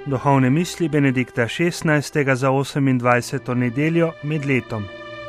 Duhovne misli Benedikta XVI. Za 28. nedeljo med letom.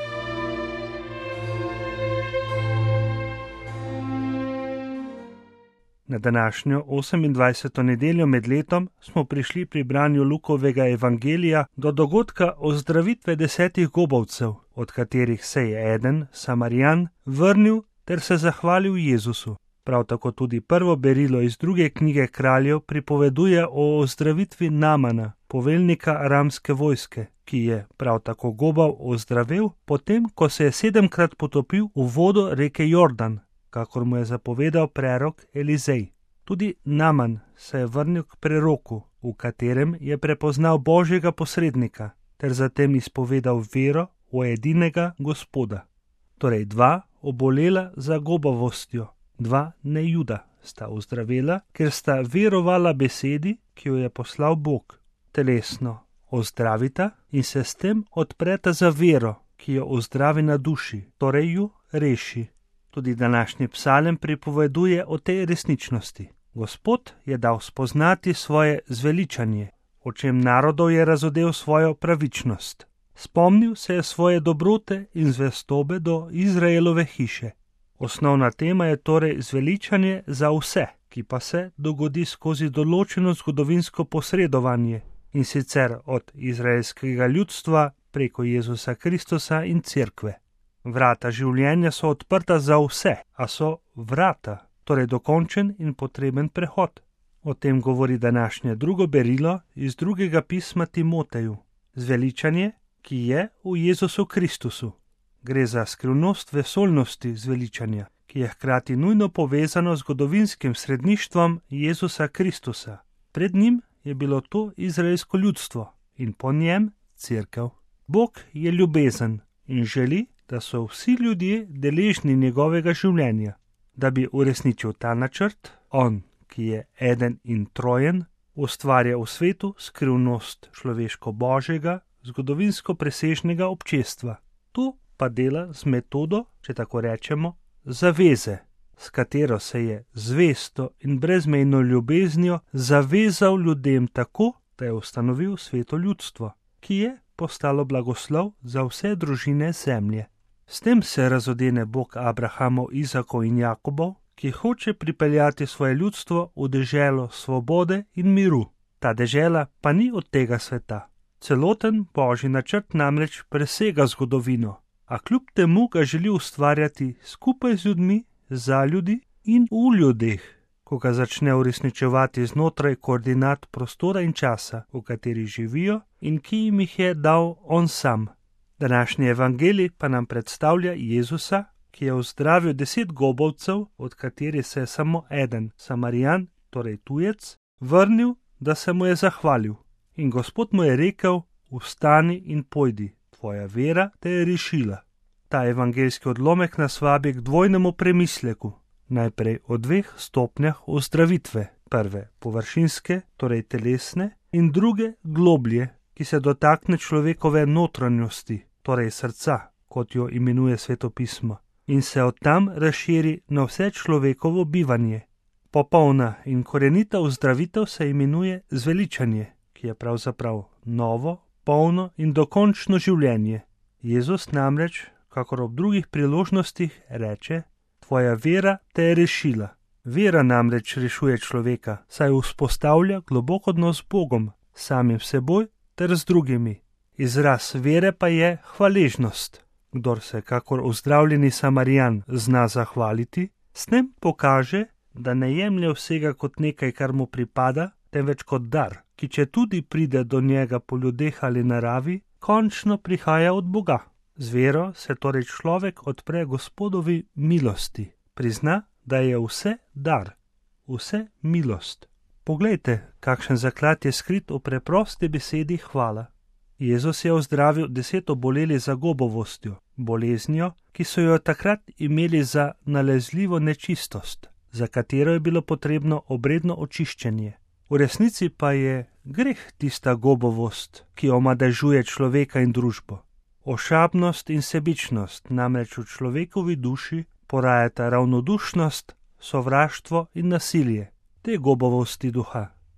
Na današnjo 28. nedeljo med letom smo prišli pri branju Lukovega evangelija do dogodka ozdravitve 10 gobavcev, od katerih se je eden, Samarijan, vrnil ter se zahvalil Jezusu. Prav tako tudi prvo berilo iz 2. knjige Kraljev pripoveduje o ozdravitvi Namana, poveljnika aramske vojske, ki je prav tako gobav ozdravel, potem ko se je 7-krat potopil v vodo reke Jordan, kakor mu je zapovedal prerok Elizej. Tudi Naman se je vrnil k preroku, v katerem je prepoznal Božjega posrednika, ter zatem izpovedal vero v edinega Gospoda. Torej 2 obolela za gobavostjo, 2 nejuda sta ozdravela, ker sta verovala besedi, ki jo je poslal Bog. Telesno ozdravita in se s tem odpreta za vero, ki jo ozdravi na duši, torej ju reši. Tudi današnji psalem pripoveduje o tej resničnosti. Gospod je dal spoznati svoje zveličanje, o čem narodov je razodel svojo pravičnost. Spomnil se je svoje dobrote in zvestobe do Izraelove hiše. Osnovna tema je torej zveličanje za vse, ki pa se dogodi skozi določeno zgodovinsko posredovanje, in sicer od izraelskega ljudstva preko Jezusa Kristusa in cerkve. Vrata življenja so odprta za vse, a so vrata, torej dokončen in potreben prehod. O tem govori današnje drugo berilo iz 2. pisma Timoteju. Zveličanje, ki je v Jezusu Kristusu. Gre za skrivnost vesoljnosti zveličanja, ki je hkrati nujno povezano z zgodovinskim sredništvom Jezusa Kristusa. Pred njim je bilo to izraelsko ljudstvo in po njem cerkev. Bog je ljubezen in želi, da so vsi ljudje deležni njegovega življenja. Da bi uresničil ta načrt, on, ki je eden in trojen, ustvarja v svetu skrivnost človeško-božjega, zgodovinsko presežnega občestva. To pa dela z metodo, če tako rečemo, zaveze, s katero se je zvesto in brezmejno ljubeznijo zavezal ljudem tako, da je ustanovil sveto ljudstvo, ki je postalo blagoslov za vse družine zemlje. S tem se razodene Bog Abrahamov, Izakov in Jakobov, ki hoče pripeljati svoje ljudstvo v deželo svobode in miru. Ta dežela pa ni od tega sveta. Celoten Božji načrt namreč presega zgodovino, a kljub temu ga želi ustvarjati skupaj z ljudmi, za ljudi in v ljudeh, ko ga začne uresničevati znotraj koordinat prostora in časa, v kateri živijo in ki jim jih je dal on sam. Današnji evangelij pa nam predstavlja Jezusa, ki je ozdravil 10 gobavcev, od katerih se je samo eden, Samarijan, torej tujec, vrnil, da se mu je zahvalil. In Gospod mu je rekel: vstani in pojdi, tvoja vera te je rešila. Ta evangeljski odlomek nas vabi k dvojnemu premisleku. Najprej o 2 stopnjah ozdravitve. Prve površinske, torej telesne, in druge globlje, ki se dotakne človekove notranjosti, torej srca, kot jo imenuje Sveto pismo, in se od tam razširi na vse človekovo bivanje. Popolna in korenita ozdravitev se imenuje zveličanje, ki je pravzaprav novo, polno in dokončno življenje. Jezus namreč, kakor ob drugih priložnostih, reče: tvoja vera te je rešila. Vera namreč rešuje človeka, saj vzpostavlja globok odnos z Bogom, samim seboj ter z drugimi. Izraz vere pa je hvaležnost. Kdor se kakor ozdravljeni Samarijan zna zahvaliti, s tem pokaže, da ne jemlje vsega kot nekaj, kar mu pripada, temveč kot dar, ki če tudi pride do njega po ljudeh ali naravi, končno prihaja od Boga. Z vero se torej človek odpre Gospodovi milosti, prizna, da je vse dar, vse milost. Poglejte, kakšen zaklad je skrit v preprosti besedi hvala. Jezus je ozdravil 10 oboleli za gobavostjo, boleznijo, ki so jo takrat imeli za nalezljivo nečistost, za katero je bilo potrebno obredno očiščenje. V resnici pa je greh tista gobavost, ki omadežuje človeka in družbo. Ošabnost in sebičnost namreč v človekovi duši porajata ravnodušnost, sovraštvo in nasilje. Te gobavosti duha,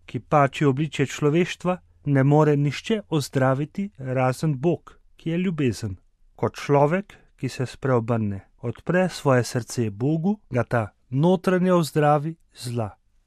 ki pači obličje človeštva, ne more nihče ozdraviti razen Bog, ki je ljubezen. Kot človek, ki se spreobrne, odpre svoje srce Bogu, ga ta notranje ozdravi zla.